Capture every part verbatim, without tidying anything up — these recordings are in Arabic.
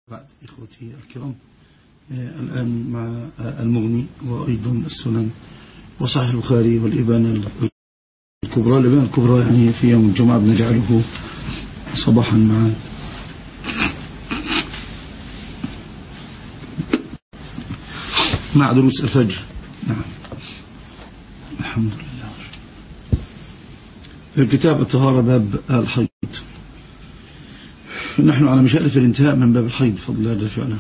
بعد إخوتي الكرام، الآن مع المغني وأيضا السنن وصحيح البخاري والإبانة الكبرى. الإبانة الكبرى يعني في يوم الجمعة بنجعله صباحا مع مع دروس الفجر. نعم، الحمد لله. في كتاب الطهارة باب الحيض، نحن على مشارف الانتهاء من باب الحيض بفضل الله جل وعلا.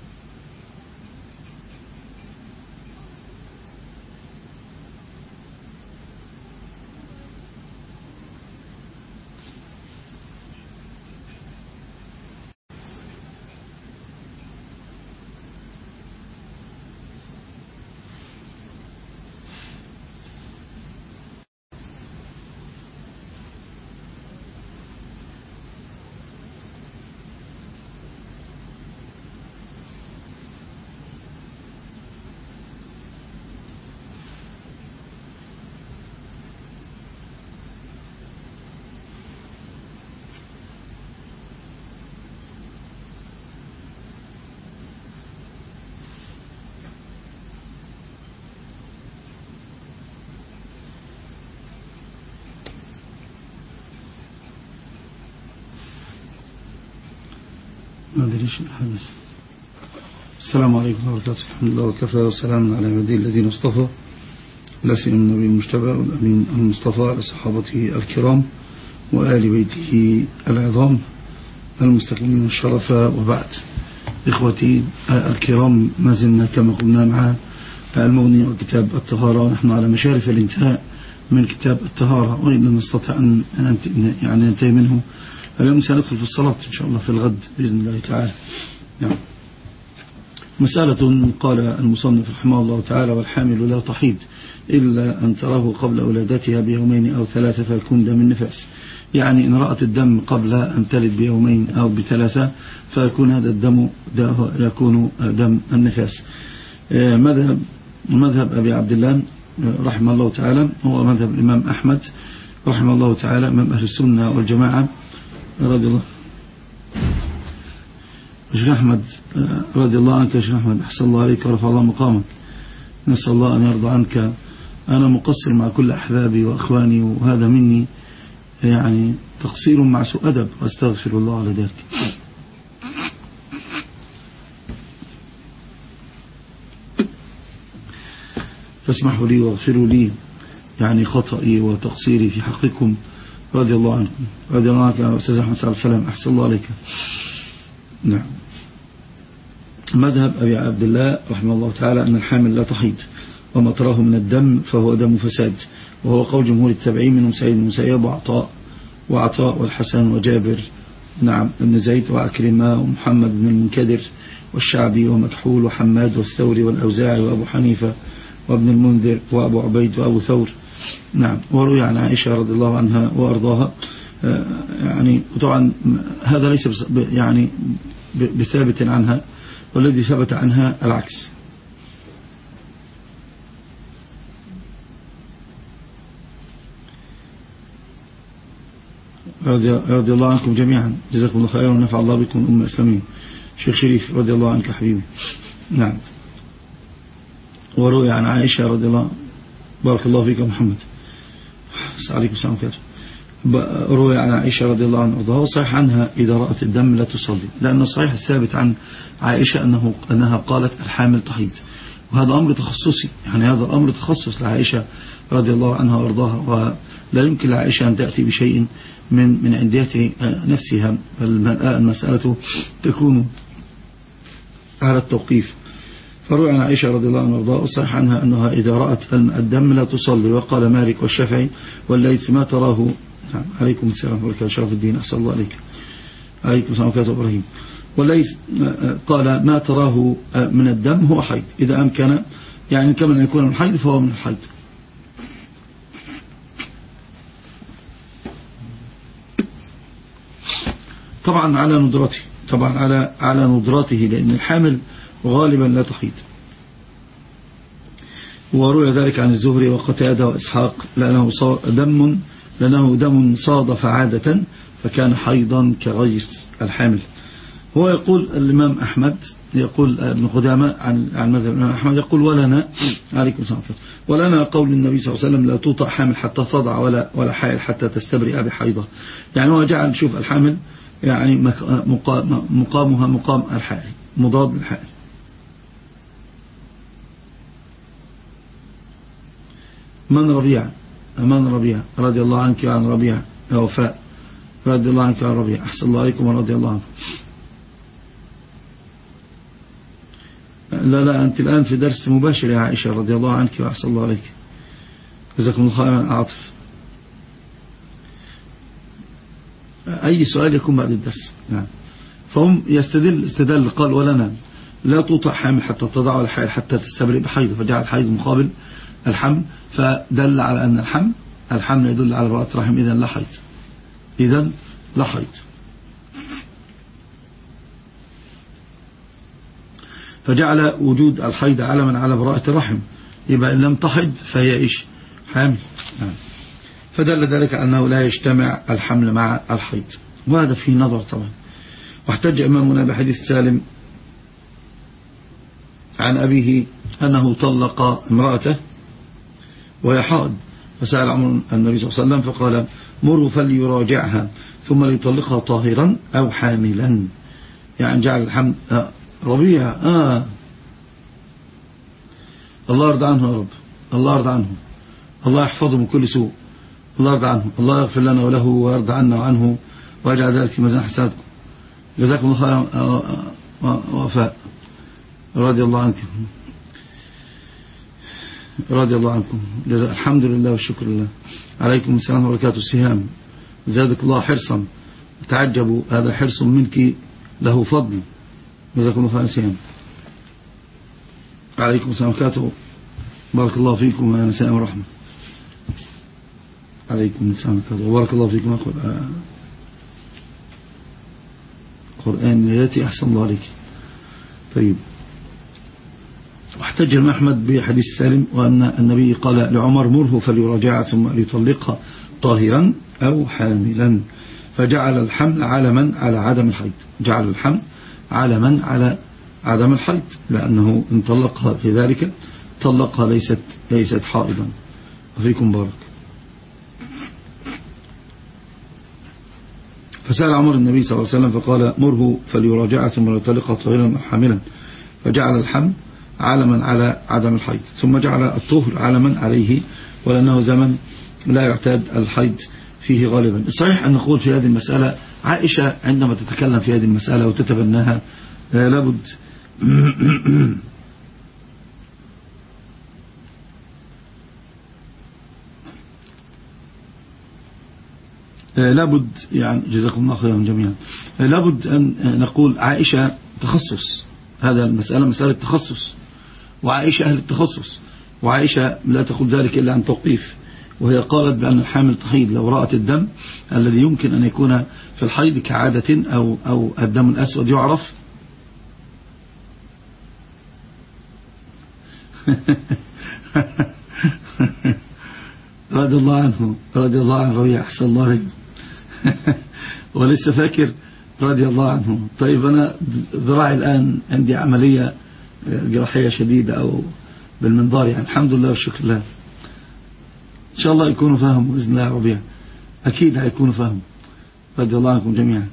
ما أدري ايش الحدث. السلام عليكم ورحمة الله وبركاته. الحمد لله وكفى وسلام على عباده الذين اصطفى، لا سيما النبي المجتبى والأمين المصطفى على صحابته الكرام وآل بيته العظام المستقيمين الشرف، وبعد. إخوتي الكرام، ما زلنا كما قلنا مع المغني وكتاب الطهارة، ونحن على مشارف الانتهاء من كتاب الطهارة، وإن لم نستطع أن يعني ننتهي منه اليوم سندخل في الصلاة إن شاء الله في الغد بإذن الله تعالى. يعني مسألة قال المصنف رحمه الله تعالى: والحامل لا تحيض إلا أن تراه قبل ولادتها بيومين أو ثلاثة فيكون دم النفاس. يعني إن رأت الدم قبل أن تلد بيومين أو بثلاثة فيكون هذا الدم يكون دم النفاس. مذهب مذهب أبي عبد الله رحمه الله تعالى هو مذهب الإمام أحمد رحمه الله تعالى، إمام أهل السنة والجماعة رضي الله. شيخ أحمد رضي الله عنك، شيخ أحمد أحسن الله عليك ورفع الله مقامك، نسأل الله أن يرضى عنك. أنا مقصر مع كل أحبابي وأخواني، وهذا مني يعني تقصير مع سوء أدب، واستغفر الله على ذلك. فاسمحوا لي واغفروا لي يعني خطئي وتقصيري في حقكم، رضي الله عنكم. رضي الله عنك يا أستاذ أحمد سعد السلام، أحسن الله عليك. نعم. مذهب أبي عبد الله رحمه الله تعالى أن الحامل لا تحيض، وما تراه من الدم فهو دم فساد، وهو قول جمهور التابعين منهم سعيد بن المسيب وعطاء وعطاء والحسن وجابر نعم ابن زيد وعكرمة ومحمد بن المنكدر والشعبي ومكحول وحماد والثوري والأوزاعي وأبو حنيفة وابن المنذر وأبو عبيد وأبو ثور. نعم. وروي عن عائشة رضي الله عنها وأرضاها، يعني طبعا هذا ليس يعني بثابت عنها، والذي ثبت عنها العكس. رضي الله عنكم جميعا، جزاكم الله خيرا ونفع الله بكم أم الإسلامين. شيخ شريف رضي الله عنك حبيبي. نعم. وروي عن عائشة رضي الله، بارك الله فيك محمد، عليكم السلام عليكم. روي عن عائشة رضي الله عنها وارضاها، وصحيح عنها إذا رأت الدم لا تصلي، لأن الصحيح الثابت عن عائشة أنه أنها قالت الحامل تحيض، وهذا أمر تخصصي، يعني هذا أمر تخصص لعائشة رضي الله عنها وارضاها، ولا يمكن لعائشة أن تأتي بشيء من من عندية نفسها، بل المسألة تكون على التوقيف. فروي عن عائشة رضي الله عنها وارضاها، وصحيح عنها أنها إذا رأت الدم لا تصلي. وقال مالك والشافعي والليث ما تراه. نعم. عليكم السلام ورحمة شرف الدين، أحسن الله عليك. عليكم السلام ورحمة إبراهيم. والليث قال ما تراه من الدم هو حيض، إذا أمكن يعني كما أن يكون من الحيض فهو من الحيض. طبعا على ندرته، طبعا على على ندرته، لأن الحامل غالبا لا تحيض. وروي ذلك عن الزهري وقتادة وإسحاق، لأنه دم لأنه دم صادف عادة فكان حيضا كغيث الحامل. هو يقول الإمام أحمد، يقول ابن قدامة عن عن مذهب الإمام أحمد، يقول ولنا عليكم السلام ولنا قول النبي صلى الله عليه وسلم لا توطأ حامل حتى تضع ولا ولا حائل حتى تستبرئ بحيضة. يعني هو جعل شوف الحامل يعني مقامها مقام الحائل، مضاد للحائل. من ربيع من ربيع رضي الله عنك وعن ربيع يا وفاء رضي الله عنك وعن ربيع، أحسن الله عليكم ورضي الله عنك. لا لا أنت الآن في درس مباشر يا عائشة رضي الله عنك وأحسن الله عليك، جزاكم الله خيرا. عاطف أي سؤال يكون بعد الدرس. نعم. فهم يستدل استدل قال ولنا لا توطأ حامل حتى تضع ولا حائل حتى تستبرئ بحيض، فجعل الحيض مقابل الحمل، فدل على أن الحمل الحمل يدل على براءة رحم، إذن لا حيض، إذن لا حيض. فجعل وجود الحيض علما على براءة الرحم، يبقى إن لم تحض فهي إيش؟ حامل. فدل ذلك أنه لا يجتمع الحمل مع الحيض، وهذا فيه نظر طبعا. واحتج إمامنا بحديث سالم عن أبيه أنه طلق امرأته وهي حائض، فسأل عمر النبي صلى الله عليه وسلم فقال مره فليراجعها ثم ليطلقها طاهرا أو حاملا. يعني جعل الحمل آه ربيع آه الله يرضى عنه يا رب، الله يرضى عنه، الله يحفظه من كل سوء، الله يرضى عنه، الله يغفر لنا وله ويرضى عنا وعنه ويجعل ذلك في ميزان حسناتكم. جزاكم الله خيرا وفاء رضي الله عنكم رضي الله عنكم. جزاء الحمد لله والشكر لله. عليكم السلام وبركاته. السهام زادك الله حرصا، تعجبوا هذا حرص منك له فضل، جزاكم الله خيرا. سهام عليكم السلام وبركاته، بارك الله فيكم يا نساء ورحمة. عليكم السلام وبركاته وبارك الله فيكم. أقول قرآن نياتي أحسن الله عليك. طيب، واحتج الإمام أحمد بحديث سالم وأن النبي قال لعمر مره فليراجعها ثم ليطلقها طاهرا أو حاملا، فجعل الحمل علما على عدم الحيض، جعل الحمل علما على عدم الحيض، لأنه ان طلقها في ذلك طلقها ليست ليست حائضا. وفيكم بارك. فسأل عمر النبي صلى الله عليه وسلم فقال مره فليراجعها ثم ليطلقها طاهرا أو حاملا، فجعل الحمل علما على عدم الحيض، ثم جعل الطهر علما عليه، ولأنه زمن لا يعتاد الحيض فيه غالبا. الصحيح أن نقول في هذه المسألة عائشة عندما تتكلم في هذه المسألة وتتبناها لابد لابد يعني جزاكم الله خيرا جميعا، لابد أن نقول عائشة تخصص، هذا المسألة مسألة تخصص، وعائشة أهل التخصص، وعائشة لا تقول ذلك إلا عن توقيف، وهي قالت بأن الحامل تحيض لو رأت الدم الذي يمكن أن يكون في الحيض كعادة أو, أو الدم الأسود يعرف رضي الله عنه رضي الله عنه ربيع أحسن الله عليك ولسه فاكر رضي الله عنه. طيب أنا ذراعي الآن عندي عملية جراحية شديدة أو بالمنظار، يعني الحمد لله والشكر لله. إن شاء الله يكونوا فاهموا بإذن الله ربيع، أكيد هيكونوا فاهموا. رضي الله عنكم جميعا.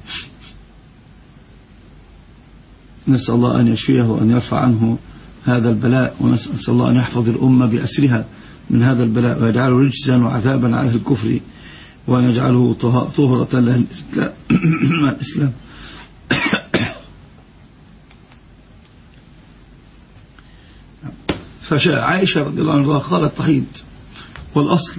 نسأل الله أن يشفيه وأن يرفع عنه هذا البلاء، ونسأل الله أن يحفظ الأمة بأسرها من هذا البلاء، ويجعله رجزا وعذابا على الكفر، وأن يجعله طهرة للإسلام. فعائشة رضي الله عنها قالت تحيض، والأصل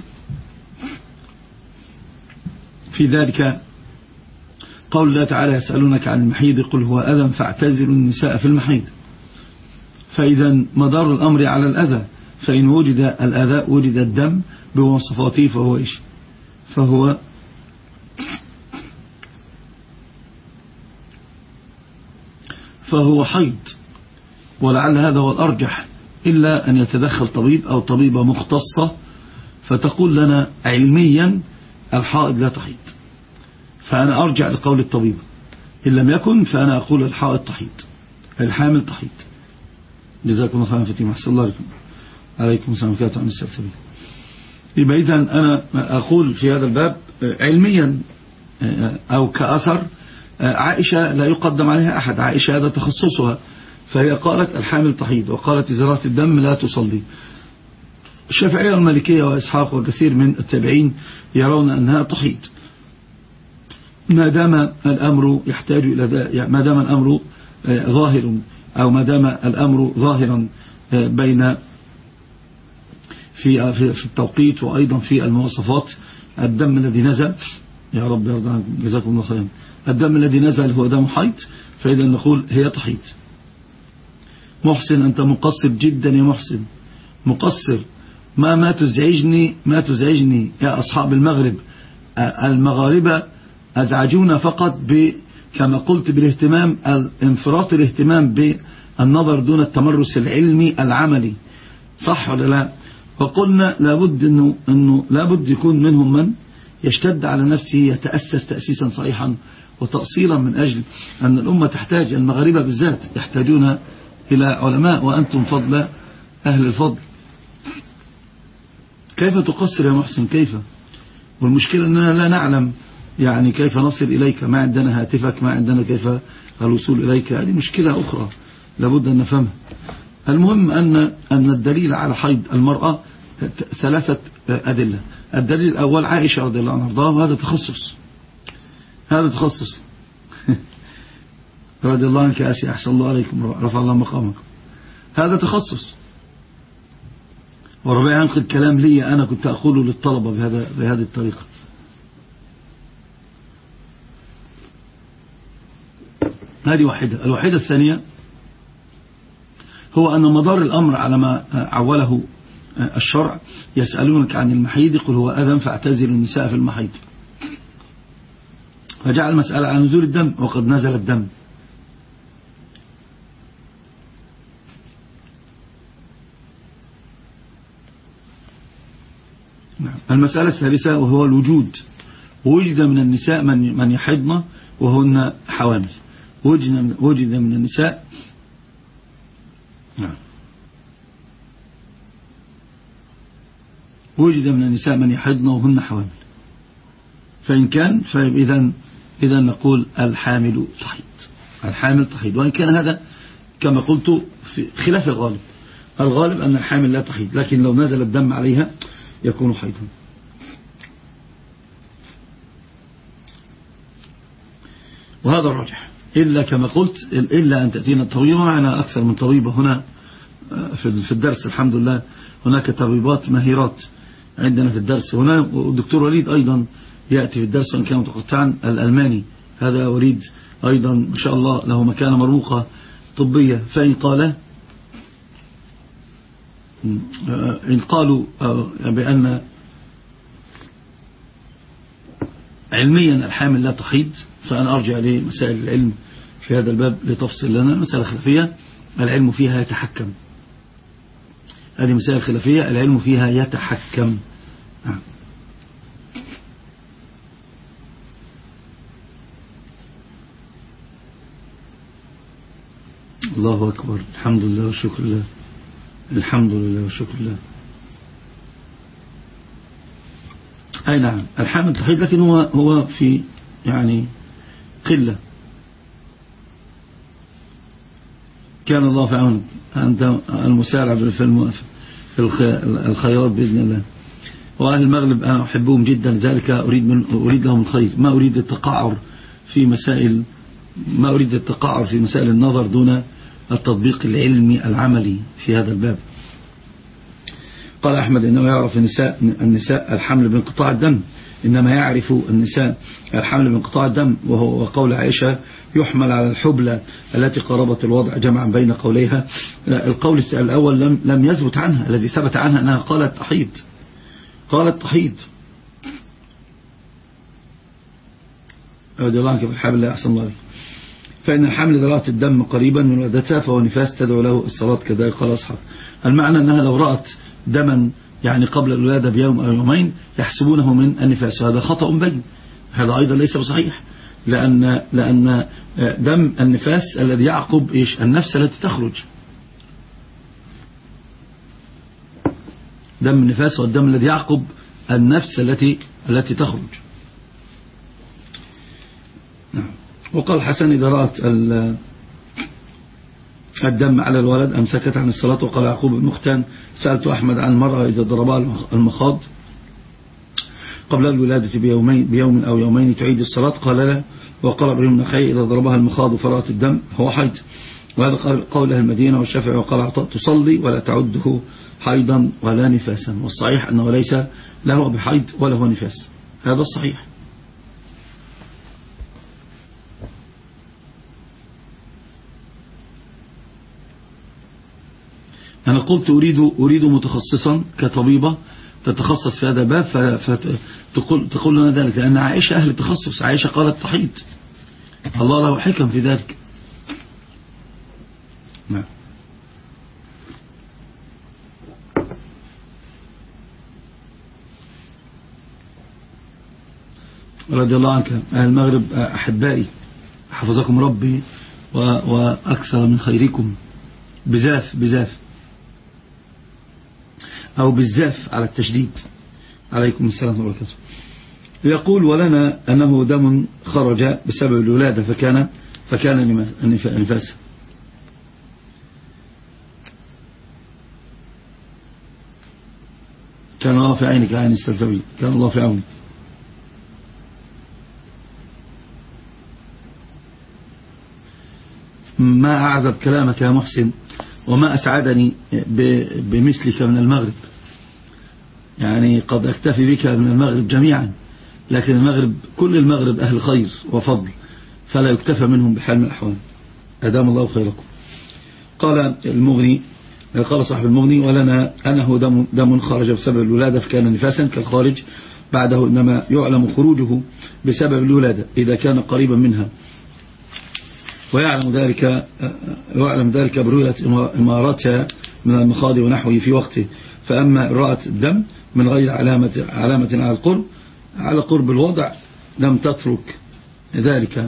في ذلك قول الله تعالى يسألونك عن المحيض قل هو أذى فاعتزلوا النساء في المحيض. فإذا مدار الأمر على الأذى، فإن وجد الأذى وجد الدم بمواصفاته فهو إيش؟ فهو فهو حيض، ولعل هذا هو الأرجح، إلا أن يتدخل طبيب أو طبيبة مختصة فتقول لنا علميا الحائض لا تحيض، فأنا أرجع لقول الطبيب. إن لم يكن فأنا أقول الحائط تحيض، الحامل تحيض. جزاكم الله خيرا فتيمة، أحسن الله عليكم. عليكم السلام ورحمة الله وبركاته. يبقى إذن أنا أقول في هذا الباب علميا أو كأثر، عائشة لا يقدم عليها أحد، عائشة هذا تخصصها، فهي قالت الحامل تحيض، وقالت إزالة الدم لا تصلي. الشافعية والمالكية وإسحاق وكثير من التابعين يرون أنها تحيض ما دام الأمر يحتاج إلى ذلك، ما دام الأمر ظاهر، أو ما دام الأمر ظاهرا بين في في التوقيت وأيضا في المواصفات. الدم الذي نزل، يا رب يرضى عنكم جزاكم الله خيرا، الدم الذي نزل هو دم حيض، فإذا نقول هي تحيض. محسن أنت مقصر جدا يا محسن، مقصر. ما ما تزعجني ما تزعجني يا أصحاب المغرب، المغاربة أزعجونا فقط ب كما قلت بالاهتمام، الانفراط الاهتمام بالنظر دون التمرس العلمي العملي، صح ولا لا؟ وقلنا لابد أنه, أنه لابد يكون منهم من يشتد على نفسه، يتأسس تأسيسا صحيحا وتأصيلا، من أجل أن الأمة تحتاج، المغاربة بالذات يحتاجون إلى علماء، وأنتم فضل أهل الفضل. كيف تقصر يا محسن؟ كيف؟ والمشكلة أننا لا نعلم يعني كيف نصل إليك، ما عندنا هاتفك، ما عندنا كيف الوصول إليك، هذه مشكلة أخرى لابد أن نفهمها. المهم أن أن الدليل على حيض المرأة ثلاثة أدلة. الدليل الأول عائشة رضي الله عنها وارضاها، وهذا تخصص، هذا تخصص رضي الله عنك أسي، أحسن الله عليكم، رفع الله مقامكم، هذا تخصص. وربيع ينقل كلام لي أنا كنت أقوله للطلبة بهذا بهذه الطريقة. هذه واحدة. الواحدة الثانية هو أن مدار الأمر على ما عوله الشرع، يسألونك عن المحيض قل هو أذى فاعتزلوا النساء في المحيض، فجعل المسألة عن نزول الدم وقد نزل الدم. المسألة الثالثة وهو الوجود، وجد من النساء من من يحضن وهن حوامل، وجد وجد من النساء نعم وجد من النساء من يحضن وهن حوامل، فإن كان فإذا إذا نقول الحامل تحيض، الحامل تحيض، وإن كان هذا كما قلت في خلاف الغالب. الغالب أن الحامل لا تحيض، لكن لو نزل الدم عليها يكون حيضا. وهذا الراجح، إلا كما قلت إلا أن تأتينا الطبيبة، معنا أكثر من طبيبة هنا في الدرس الحمد لله، هناك طبيبات ماهرات عندنا في الدرس هنا، والدكتور وليد أيضا يأتي في الدرس وإن كان متقطعا، الألماني هذا وليد أيضا ما شاء الله له مكانة مرموقة طبية. فإن قال إن قالوا بأن علميا الحامل لا تحيض، فأنا أرجع لمسائل العلم في هذا الباب لتفصل لنا. المسألة خلافية العلم فيها يتحكم، هذه مسائل خلافية العلم فيها يتحكم. آه. الله أكبر، الحمد لله والشكر لله، الحمد لله والشكر لله. أي نعم الحامل تحيض، لكن هو هو في يعني قلة. كان الله في عونك، أنت المسارع في الخيرات بإذن الله. وأهل المغرب أنا أحبهم جدا، ذلك أريد من أريد لهم الخير، ما أريد التقعر في مسائل ما أريد التقعر في مسائل النظر دون التطبيق العلمي العملي في هذا الباب. قال أحمد إنه يعرف النساء النساء الحمل بانقطاع الدم، إنما يعرف النساء الحمل بانقطاع الدم، وهو قول عائشة يحمل على الحبلى التي قربت الوضع، جمعا بين قوليها. القول الأول لم لم يثبت عنها، الذي ثبت عنها أنها قالت تحيض، قالت تحيض رضي الله عنك في الحبل لا أحسن الله. فإن الحمل إذا رأت الدم قريبا من ولادتها فهو نفاس تدعو له الصلاة، كذلك قال أصحاب. المعنى أنها لو رأت دما يعني قبل الولادة بيوم أو يومين يحسبونه من النفاس، وهذا خطأ بين، هذا أيضا ليس بصحيح، لأن, لأن دم النفاس الذي يعقب إيش النفس التي تخرج. دم النفاس والدم الذي يعقب النفس التي التي تخرج. نعم. وقال الحسن إذا رأت الدم على الولد أمسكت عن الصلاة. وقال يعقوب بن مختان سألت أحمد عن المرأة إذا ضربها المخاض قبل الولادة بيومين بيوم أو يومين تعيد الصلاة؟ قال لا. وقال ابراهيم بن خي إذا ضربها المخاض فرأت الدم هو حيض. وهذا قول أهل المدينة والشافعي. وقال عطاء تصلي ولا تعده حيضا ولا نفاسا. والصحيح أنه ليس له بحيض ولا هو نفاس. هذا الصحيح. أنا قلت أريد أريد متخصصا كطبيبة تتخصص في هذا الباب فتقول تقول لنا ذلك، لأن عائشة أهل التخصص. عائشة قالت تحيض، الله له حكم في ذلك. نعم. رضي الله عنك. أهل المغرب أحبائي حفظكم ربي وأكثر من خيركم. بزاف بزاف أو بالزاف على التشديد. عليكم السلام وبركاته. يقول ولنا أنه دم خرج بسبب الولادة فكان فكان نفاسا. كان الله في عينك عين السلسبيل. كان الله في عوني. ما أعذب كلامك يا محسن، وما أسعدني بمثلك من المغرب. يعني قد أكتفي بك من المغرب جميعا، لكن المغرب كل المغرب أهل خير وفضل، فلا يكتفى منهم بحال من الأحوال. أدام الله خيركم. قال المغني قال صاحب المغني ولنا أنه دم, دم خرج بسبب الولادة فكان نفاسا كالخارج بعده، إنما يعلم خروجه بسبب الولادة إذا كان قريبا منها، ويعلم ذلك يعلم ذلك برؤية إمارتها من المخاض ونحوه في وقته. فأما رأت الدم من غير علامة علامة على القرب على قرب الوضع لم تترك ذلك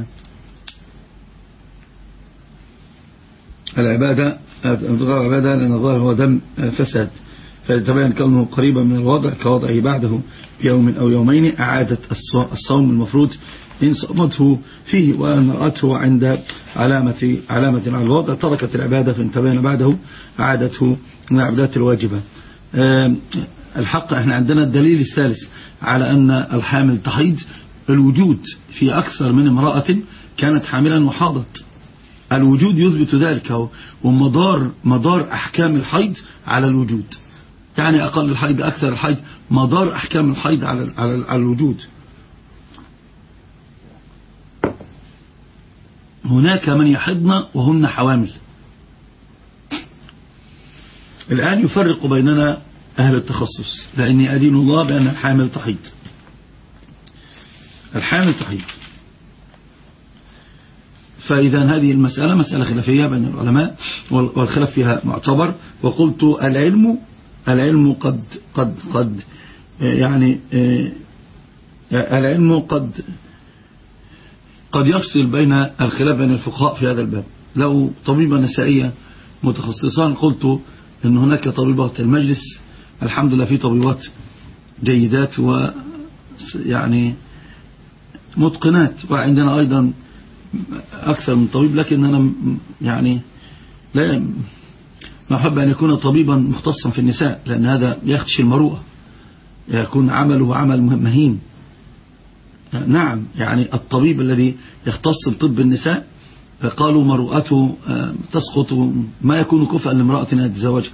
العبادة العبادة لأن الظاهر هو دم فساد، فيتبين كونه قريبا من الوضع كوضعه بعده بيوم أو يومين أعادت الصوم المفروض إن صمته فيه، وأن رأته عند علامة علامة على الوضع تركت العبادة فإن تبين بعده أعادته من العبادات الواجبة. الحق احنا عندنا الدليل الثالث على أن الحامل تحيض الوجود في أكثر من امرأة كانت حاملا وحاضت. الوجود يثبت ذلك، ومدار مدار أحكام الحيض على الوجود. يعني أقل الحيض أكثر الحيض، مدار أحكام الحيض على على الوجود. هناك من يحضن وهن حوامل. الآن يفرق بيننا أهل التخصص، لأني أدين الله بأن الحامل تحيض. الحامل تحيض. فإذا هذه المسألة مسألة خلافية بين العلماء، والخلاف فيها معتبر. وقلت العلم العلم قد قد قد يعني العلم قد قد يفصل بين الخلاف بين الفقهاء في هذا الباب. لو طبيبة نسائية متخصصان قلت أن هناك طبيبات المجلس الحمد لله في طبيبات جيدات ويعني متقنات، وعندنا أيضا أكثر من طبيب، لكن أنا يعني لا ما أحب أن يكون طبيبا مختصا في النساء، لأن هذا يخدش المروءة، يكون عمله عمل مهين. نعم، يعني الطبيب الذي يختص بطب النساء قالوا مروءته تسقط، ما يكون كفءا لامرأة أن يتزوجها.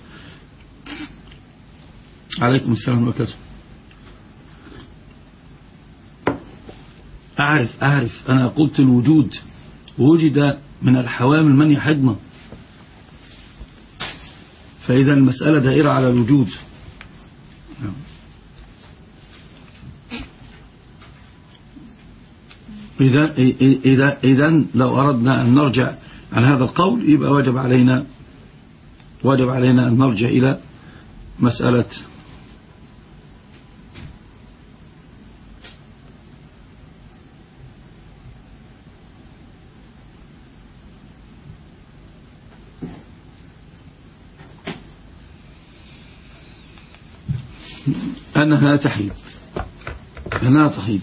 عليكم السلام وبركاته. أعرف أعرف أنا قلت الوجود، وجد من الحوامل من يحضن، فإذا المسألة دائرة على الوجود. إذا إذا إذا لو أردنا أن نرجع عن هذا القول يبقى واجب علينا واجب علينا أن نرجع إلى مسألة أنها تحيض أنها تحيض.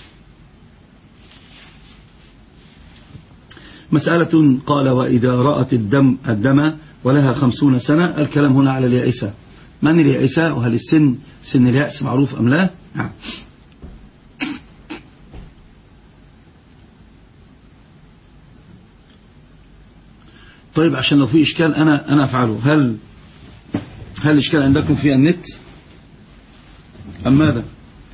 مسألة قال وإذا رأت الدم الدم ولها خمسون سنة. الكلام هنا على اليائسة. من اليائسة وهل السن سن اليأس معروف أم لا؟ نعم. طيب عشان لو في إشكال أنا أنا أفعله. هل هل الإشكال عندكم في النت أم ماذا؟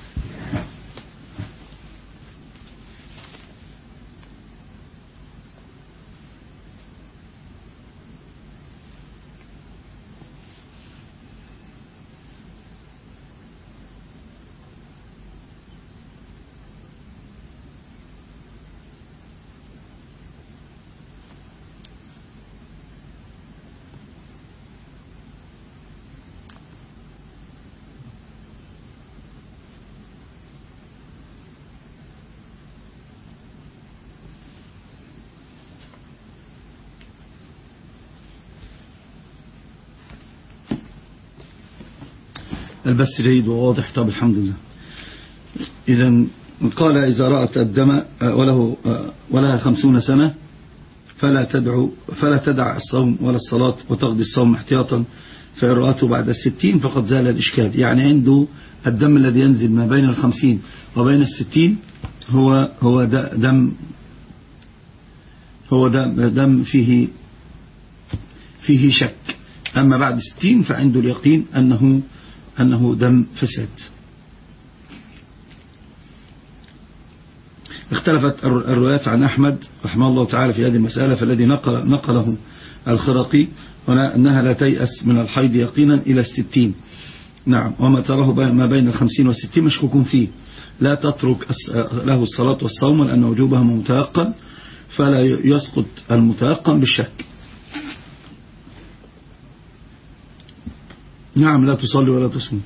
البث جيد وواضح. طب الحمد لله. إذا قال إذا رأت الدم وله ولها خمسون سنة فلا تدعو فلا تدع الصوم ولا الصلاة وتقضي الصوم احتياطا، فإن رأته بعد الستين فقد زال الإشكال. يعني عنده الدم الذي ينزل ما بين الخمسين وبين الستين هو هو دم هو دم, دم فيه فيه شك. أما بعد ستين فعنده اليقين أنه أنه دم فساد. اختلفت الروايات عن أحمد رحمه الله تعالى في هذه المسألة، فالذي نقل نقله الخرقي هنا أنها لا تيأس من الحيض يقينا إلى الستين. نعم. وما تراه ما بين الخمسين والستين مشكوك فيه. لا تترك له الصلاة والصوم لأن وجوبها متيقن، فلا يسقط المتيقن بالشك. نعم. لا تصلي ولا تصوم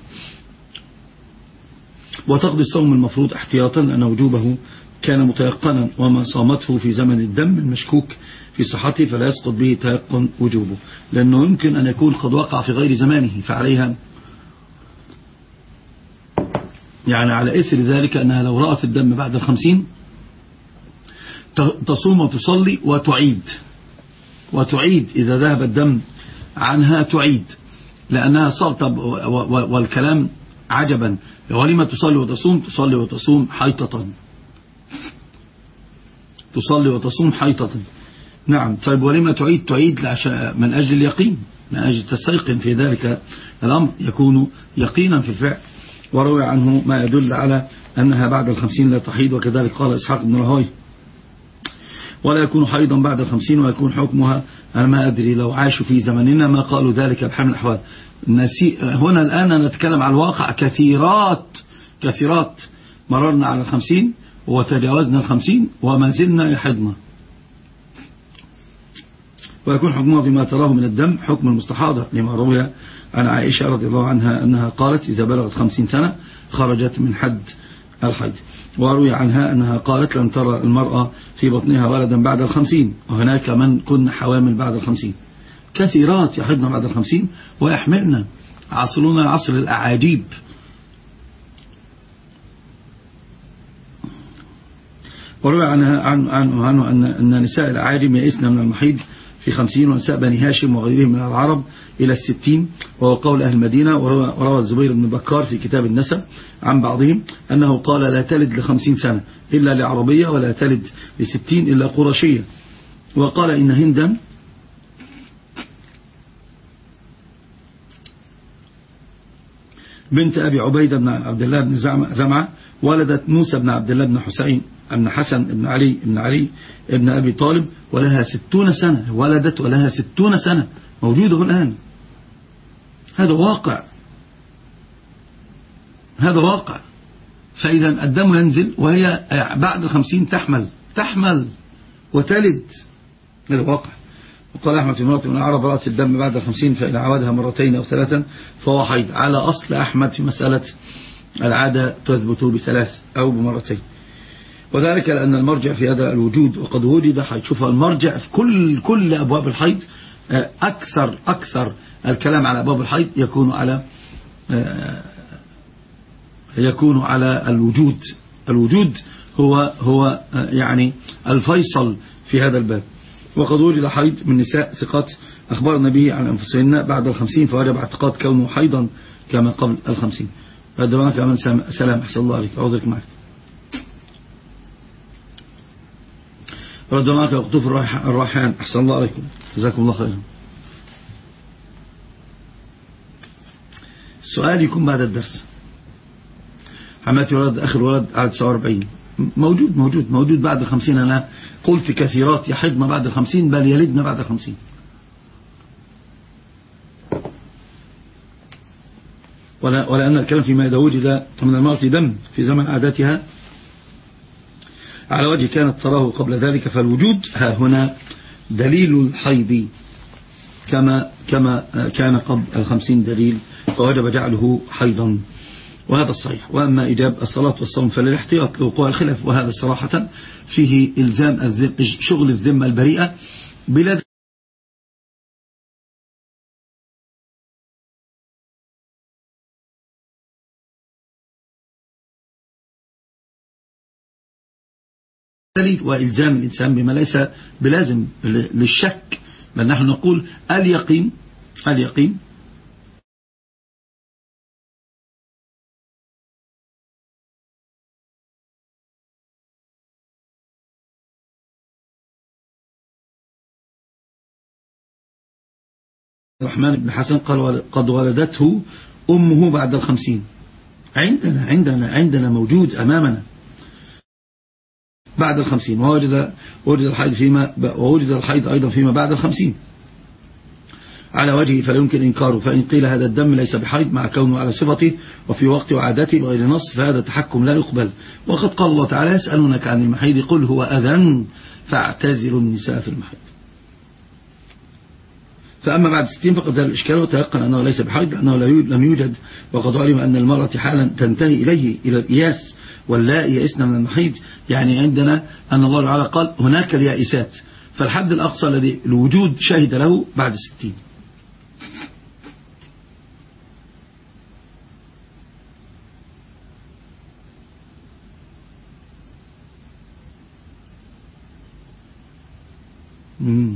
وتقضي الصوم المفروض احتياطا لأن وجوبه كان متيقنا، وما صامته في زمن الدم المشكوك في صحته فلا يسقط به تيقن وجوبه، لأنه يمكن أن يكون قد وقع في غير زمانه، فعليها يعني على إثر ذلك أنها لو رأت الدم بعد الخمسين تصوم وتصلي وتعيد وتعيد إذا ذهب الدم عنها تعيد، لأنها صارت. والكلام عجبا، ولما تصلي وتصوم؟ تصلي وتصوم حيطة تصلي وتصوم حيطة. نعم. طيب ولما تعيد؟ تعيد من أجل اليقين، من أجل تستيقن في ذلك الأمر، يكون يقينا في الفعل. وروي عنه ما يدل على أنها بعد الخمسين لا تحيض، وكذلك قال إسحاق بن راهويه ولا يكون حيضا بعد الخمسين ويكون حكمها. أنا ما أدري لو عاشوا في زمننا ما قالوا ذلك بحال من الأحوال. هنا الآن نتكلم على الواقع. كثيرات كثيرات مررنا على الخمسين وتجاوزنا الخمسين وما زلنا يحضنا. ويكون حكمها فيما تراه من الدم حكم المستحاضة، لما روي عن عائشة رضي الله عنها أنها قالت إذا بلغت خمسين سنة خرجت من حد الحيض. وروي عنها أنها قالت لن ترى المرأة في بطنها ولدا بعد الخمسين، وهناك من كن حوامل بعد الخمسين. كثيرات يحضن بعد الخمسين ويحملنا. عصرنا عصر الأعاجيب. وروي عنها عنه, عنه أن, أن نساء الأعاجم يئسن من المحيض في خمسين، ونساء بني هاشم وغيرهم من العرب إلى الستين، وهو قول أهل المدينة. وروى الزبير بن بكار في كتاب النسب عن بعضهم أنه قال لا تلد لخمسين سنة إلا لعربية، ولا تلد لستين إلا قرشية. وقال إن هندا بنت أبي عبيدة بن عبد الله بن زمعة ولدت موسى بن عبد الله بن حسين بن حسن بن علي بن علي بن أبي طالب ولها ستون سنة. ولدت ولها ستون سنة، موجوده الآن. هذا واقع، هذا واقع. فإذا الدم ينزل وهي بعد الخمسين تحمل تحمل وتلد. هذا واقع. وقال أحمد في مرات من العرب رأت الدم بعد الخمسين فإن عودها مرتين أو ثلاثا فهو حيض. على أصل أحمد في مسألة العادة تثبت بثلاث أو بمرتين، وذلك لأن المرجع في هذا الوجود وقد وجد حيض. شوف المرجع في كل كل أبواب الحيض. أكثر أكثر الكلام على أبواب الحيض يكون على يكون على الوجود. الوجود هو هو يعني الفيصل في هذا الباب. وقد وجد حيض من نساء ثقات أخبرنا به عن أنفسهن بعد الخمسين، فوجب اعتقاد كونه حيضا كما قبل الخمسين. أدرانا كمان سلام أحسن الله عليك أعوذك معك. ردناك وقطوف الراحان أحسن الله عليكم جزاكم الله خيرا. السؤال يكون بعد الدرس. حماتي ولد آخر ولد عدد تسعة وأربعين موجود موجود موجود بعد الخمسين. أنا قلت كثيرات يحضن بعد الخمسين بل يلدن بعد الخمسين. ولأن الكلام فيما إذا وجد من المرأة دم في زمن عاداتها على وجه كانت تراه قبل ذلك، فالوجود ها هنا دليل الحيض كما كما كان قبل الخمسين دليل، فوجب جعله حيضا، وهذا الصحيح. وأما إجاب الصلاة والصوم فللاحتياط لوقوع الخلاف، وهذا صراحة فيه إلزام شغل الذمة البريئة بلا دليل، وإلزام الإنسان بما ليس بلازم للشك، بل نحن نقول اليقين اليقين الرحمن بن حسن قال قد ولدته أمه بعد الخمسين. عندنا عندنا عندنا موجود أمامنا بعد الخمسين، ووجد وجد الحيض فيما ووجد الحيض أيضا فيما بعد الخمسين على وجهه فلا يمكن إنكاره. فإن قيل هذا الدم ليس بحيض مع كونه على صفته وفي وقت وعادته بغير نص فهذا تحكم لا يقبل. وقد قال الله تعالى يسألونك عن المحيض قل هو أذى فاعتزلوا النساء في المحيض. فأما بعد ستين فقد زال الإشكال وتيقن أنه ليس بحيض لأنه لم يوجد، وقد علم أن المرأة حالا تنتهي إليه إلى الإياس واللائي يئسن من المحيض. يعني عندنا أن الله تعالى قال هناك اليائسات، فالحد الأقصى الذي الوجود شهد له بعد ستين. مم.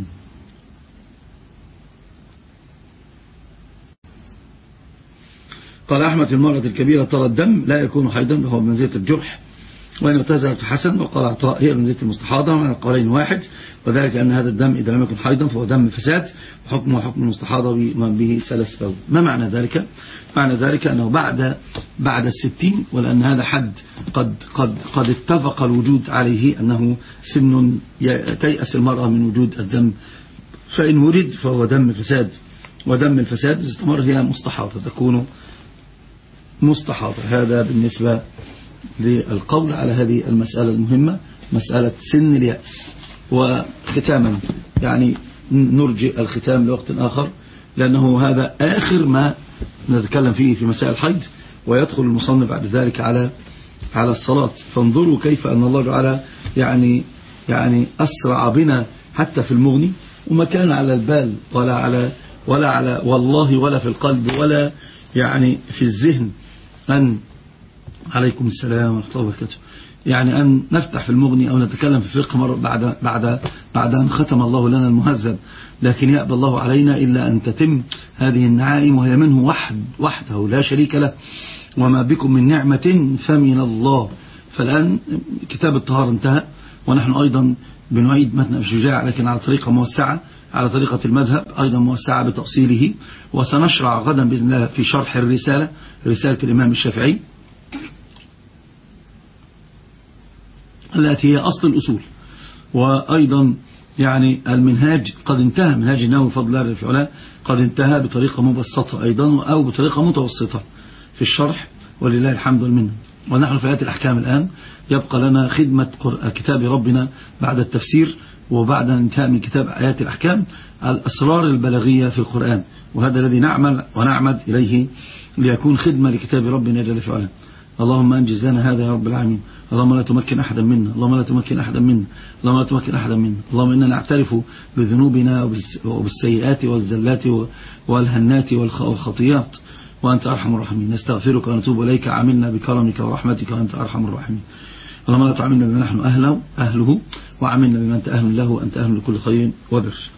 قال أحمد المرأة الكبيرة ترى الدم لا يكون حيضا وهو بمنزلة الجرح، وإن اغتزلت حسن. وقال عطاء هي بمنزلة المستحاضة، ومن القولين واحد، وذلك أن هذا الدم إذا لم يكن حيضا فهو دم فساد وحكمه حكم المستحاضة به ثلاث فوج. ما معنى ذلك؟ معنى ذلك أنه بعد بعد الستين، ولأن هذا حد قد قد قد اتفق الوجود عليه أنه سن تيأس المرأة من وجود الدم، فإن وجد فهو دم فساد، ودم الفساد استمر هي مستحاضة تكون مستحاضة. هذا بالنسبة للقول على هذه المسألة المهمة، مسألة سن اليأس. وختاما يعني نرجئ الختام لوقت آخر، لأنه هذا آخر ما نتكلم فيه في مسائل الحيض، ويدخل المصنف بعد ذلك على على الصلاة. فانظروا كيف أن الله تعالى يعني يعني أسرع بنا حتى في المغني، وما كان على البال ولا على ولا على والله ولا في القلب ولا يعني في الذهن أن عليكم السلام ورحمة الله وبركاته يعني أن نفتح في المغني أو نتكلم في الفقه مرة بعد بعد بعد أن ختم الله لنا المهذب. لكن يأبى الله علينا إلا أن تتم هذه النعائم، وهي منه وحد وحده لا شريك له، وما بكم من نعمة فمن الله. فالآن كتاب الطهارة انتهى، ونحن أيضا بنعيد متن الشجاع لكن على طريقة موسعة، على طريقة المذهب أيضا موسعة بتأصيله. وسنشرع غدا بإذن الله في شرح الرسالة، رسالة الإمام الشافعي التي هي أصل الأصول. وأيضا يعني المنهاج قد انتهى، منهاج النووي بفضل الله في علاه قد انتهى بطريقة مبسطة أيضا أو بطريقة متوسطة في الشرح، ولله الحمد والمنه. ونحن في آيات الأحكام الآن يبقى لنا خدمة كتاب ربنا بعد التفسير وبعد انتهاء من كتاب آيات الأحكام الأسرار البلاغية في القرآن، وهذا الذي نعمل ونعمد إليه ليكون خدمة لكتاب ربنا جل في علاه. اللهم أنجز لنا هذا يا رب العالمين. اللهم لا تمكن أحدا منا، اللهم لا تمكن أحدا منا، اللهم لا تمكن أحدا منا. اللهم إننا نعترف بذنوبنا وبالسيئات والزلات والهنات والخطيات، وأنت أرحم الراحمين، نستغفرك ونتوب إليك، عاملنا بكرمك ورحمتك وأنت أرحم الراحمين. اللهم لا تعاملنا بما نحن أهله, أهله وعاملنا بما أنت أهل له وأنت أهل لكل خير وبر.